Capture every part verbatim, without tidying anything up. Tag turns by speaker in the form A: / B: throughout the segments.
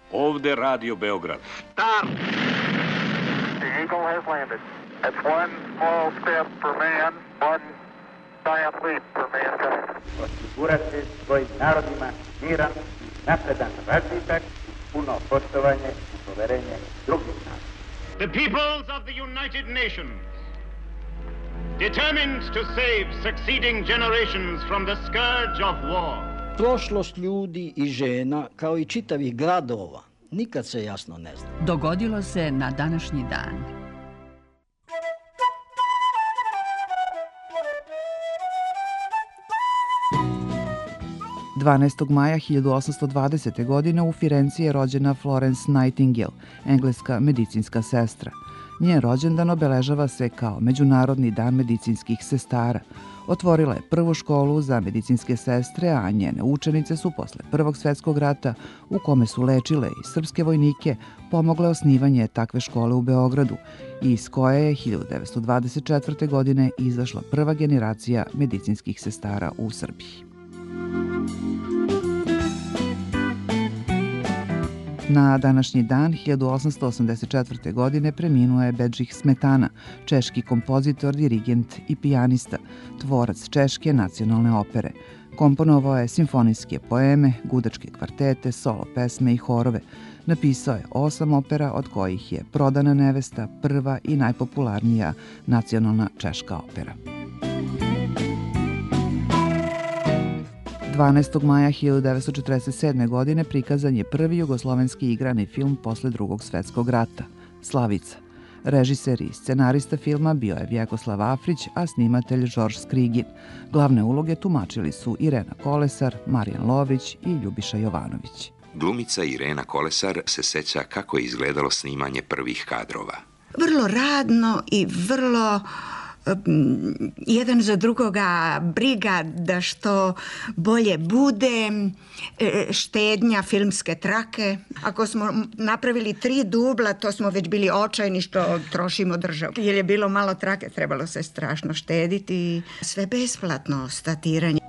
A: Ovde Radio Beograd.
B: Start! The Eagle has landed. That's one small step for man, one giant leap for mankind.
C: Osigurati svojim narodima miran, napredan razvitak, puno poštovanje i poverenje drugih naroda.
D: The peoples of the United Nations, determined to save succeeding generations from the scourge of war.
E: Prošlost ljudi i žena, kao i čitavih gradova, nikad se jasno ne zna.
F: Dogodilo se na današnji dan.
G: dvanaestog maja hiljadu osamsto dvadesete. godine u Firenci je rođena Florence Nightingale, engleska medicinska sestra. Njen rođendan obeležava se kao Međunarodni dan medicinskih sestara. Otvorila je prvu školu za medicinske sestre, a njene učenice su posle Prvog svetskog rata, u kome su lečile i srpske vojnike, pomogle osnivanje takve škole u Beogradu, iz koje je hiljadu devetsto dvadeset četvrte. godine izašla prva generacija medicinskih sestara u Srbiji. Na današnji dan, hiljadu osamsto osamdeset četvrte. godine, preminuo je Bedžih Smetana, češki kompozitor, dirigent i pijanista, tvorac češke nacionalne opere. Komponovao je simfonijske poeme, gudačke kvartete, solo pesme i horove. Napisao je osam opera, od kojih je Prodana nevesta prva i najpopularnija nacionalna češka opera. dvanaestog maja hiljadu devetsto četrdeset sedme. godine prikazan je prvi jugoslovenski igrani film posle Drugog svetskog rata, Slavica. Režiser i scenarista filma bio je Vjekoslav Afrić, a snimatelj Žorž Skrigin. Glavne uloge tumačili su Irena Kolesar, Marijan Lovrić i Ljubiša Jovanović.
H: Glumica Irena Kolesar se seća kako je izgledalo snimanje prvih kadrova.
I: Vrlo radno i vrlo jedan za drugoga briga da što bolje bude, štednja filmske trake. Ako smo napravili tri dubla, to smo već bili očajni što trošimo državu. Jer je bilo malo trake, trebalo se strašno štediti. Sve besplatno, statiranje.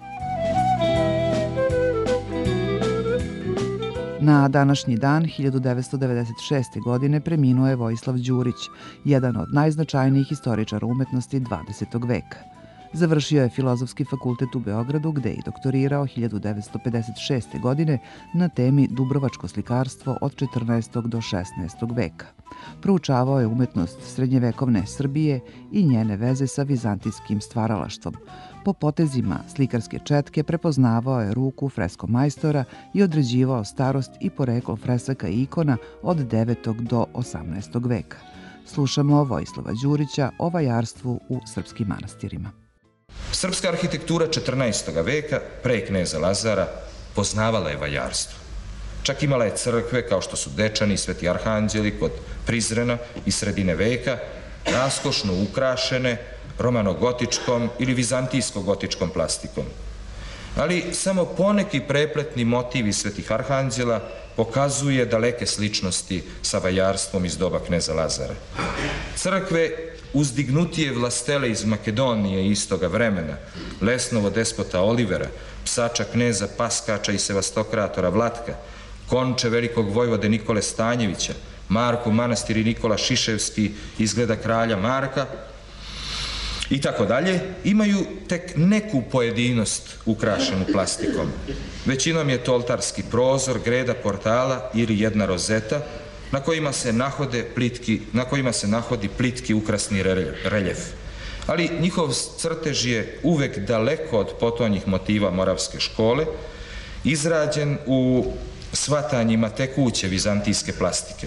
G: Na današnji dan, hiljadu devetsto devedeset šeste. godine, preminuo je Vojislav Đurić, jedan od najznačajnijih istoričara umetnosti dvadesetog veka. Završio je Filozofski fakultet u Beogradu, gde je i doktorirao hiljadu devetsto pedeset šeste. godine na temi Dubrovačko slikarstvo od četrnaestog do šesnaestog. veka. Proučavao je umetnost srednjevekovne Srbije i njene veze sa vizantijskim stvaralaštvom. Po potezima slikarske četke prepoznavao je ruku freskomajstora i određivao starost i poreklo fresaka i ikona od devetog do osamnaestog. veka. Slušamo Vojislava Đurića o vajarstvu u srpskim manastirima.
J: Srpska arhitektura četrnaestog. veka, pre kneza Lazara, poznavala je vajarstvo. Čak imala je crkve kao što su Dečani i Sveti Arhanđeli kod Prizrena i sredine veka, raskošno ukrašene romano-gotičkom ili vizantijsko-gotičkom plastikom. Ali samo poneki prepletni motivi Svetih Arhanđela pokazuje daleke sličnosti sa vajarstvom iz doba kneza Lazara. Crkve uzdignutije vlastele iz Makedonije istoga vremena, Lesnovo despota Olivera, psača kneza Paskača i sevastokratora Vlatka, konče velikog vojvode Nikole Stanjevića, Markov manastir i Nikola Šiševski izgleda kralja Marka i tako dalje, imaju tek neku pojedinost ukrašenu plastikom. Većinom je to oltarski prozor, greda portala ili jedna rozeta na kojima se nahode plitki, na kojima se nahodi plitki ukrasni reljef. Ali njihov crtež je uvek daleko od potonjih motiva moravske škole, izrađen u shvatanjima tekuće vizantijske plastike.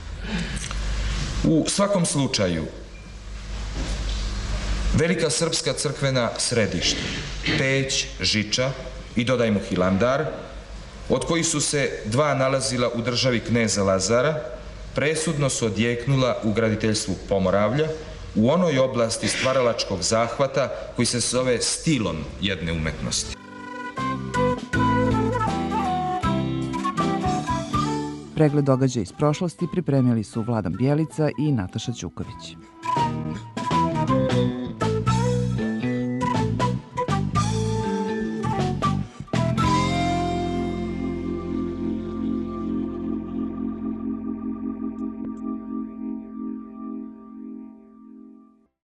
J: U svakom slučaju, velika srpska crkvena središta, Peć, Žiča i dodajmo Hilandar, od kojih su se dva nalazila u državi kneza Lazara, presudno su odjeknula u graditeljstvu Pomoravlja, u onoj oblasti stvaralačkog zahvata koji se zove stilom jedne umetnosti.
G: Pregled događaja iz prošlosti pripremili su Vladan Bjelica i Nataša Ćuković.